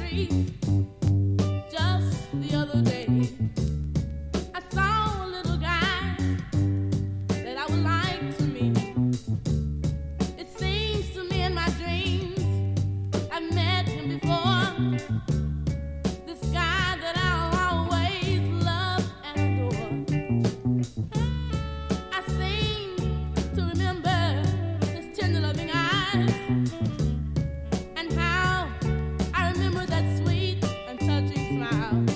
street just the other day. I saw a little guy that I would like to meet. It seems to me in my dreams I've met him before. This guy that I'll always love and adore. I seem to remember his tender loving eyes, and how I remember that sweet and touching smile.